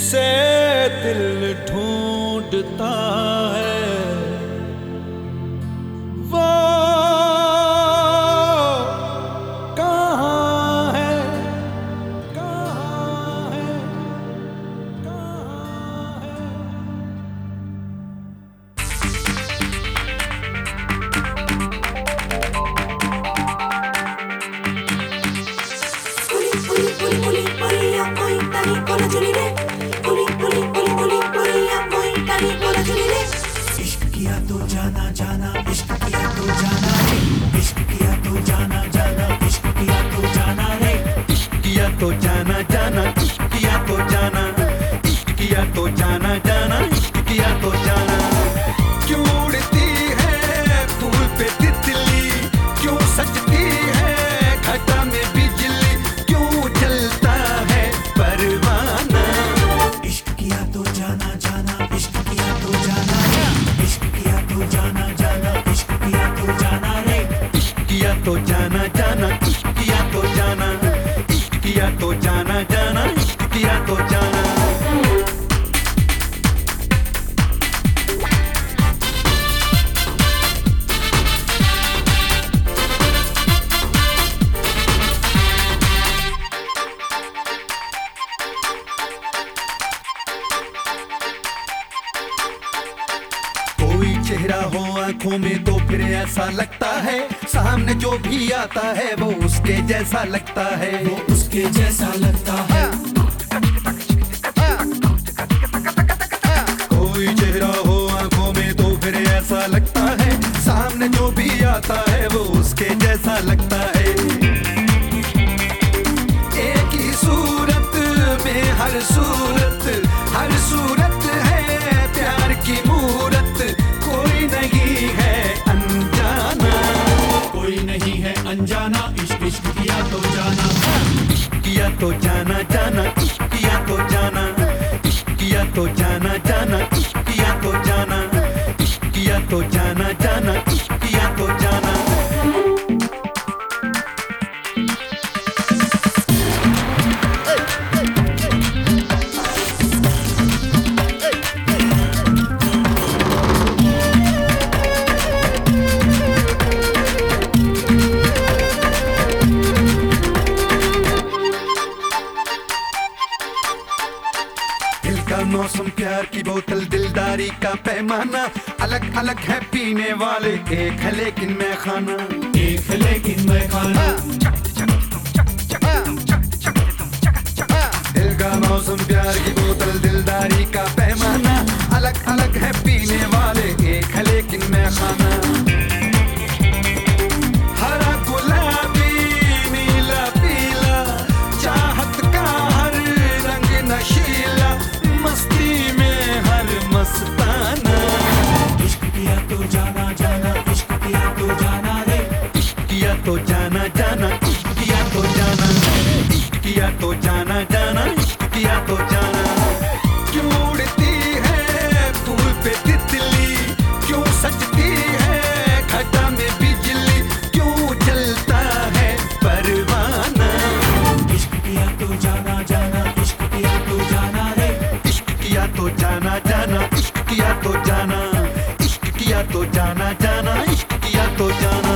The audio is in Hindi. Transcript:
जिसे दिल ढूंढता है वो कहाँ है, कहाँ है, कहाँ है। इश्क किया तो जाना जाना, इश्क किया तो जाना रे, इश्क किया तो जाना जाना, इश्क किया तो जाना रे, इश्क किया तो जाना जाना, इश्क किया तो जाना, इश्क किया तो जाना जाना, इश्क किया तो जाना। क्यों उड़ती है फूल पे तितली, क्यों सजती है घटा में बिजली, क्यों जलता है परवाना। इश्क किया तो जाना जाना, इश्क किया तो जाना रे, इश्क किया तो जाना जाना, इश्क किया तो जाना रे, इश्क किया तो जाना जाना, इश्क किया तो जाना, इश्क किया तो जाना जाना, इश्क किया तो जाना। कोई चेहरा हो आंखों में तो फिर ऐसा लगता है, सामने जो भी आता है वो उसके जैसा लगता है, वो उसके जैसा लगता है। कोई चेहरा हो आंखों में तो फिर ऐसा लगता है, सामने जो भी आता है वो उसके जैसा लगता है। एक ही सूरत में हर सूरत है प्यार की मूरत, कोई नहीं है अनजाना, कोई नहीं है अनजाना, इश्क इश्क किया तो जाना, इश्क किया तो जाना जाना, इश्क किया तो जाना, इश्क किया तो जाना जाना, इश्क किया तो जाना, इश्क किया तो जाना जाना, इश्क किया तो जाना। दिल का मौसम, प्यार की बोतल, दिलदारी का पैमाना, अलग अलग है पीने वाले, एक है लेकिन मैं खाना, एक है लेकिन मैं खाना। दिल का मौसम, प्यार की बोतल, दिलदारी का पैमाना, अलग अलग है पीने वाले, एक है लेकिन मैं खाना। हरा गुलाबी नीला पीला, चाहत का हर रंग नशीला, मस्ती में हर मस्ताना। इश्क किया तो जाना जाना, इश्क किया तो जाना रे, इश्क किया तो जाना जाना, इश्क किया तो जाना, इश्क किया तो जाना जाना, इश्क किया तो जाना। क्यों उड़ती है फूल पे तितली, क्यों सजती है घटा में बिजली, क्यों जलता है परवाना। इश्क किया तो जाना जाना, इश्क किया तो जाना रे, इश्क किया तो जाना जाना, इश्क किया तो जाना, इश्क किया तो जाना जाना, इश्क किया तो जाना।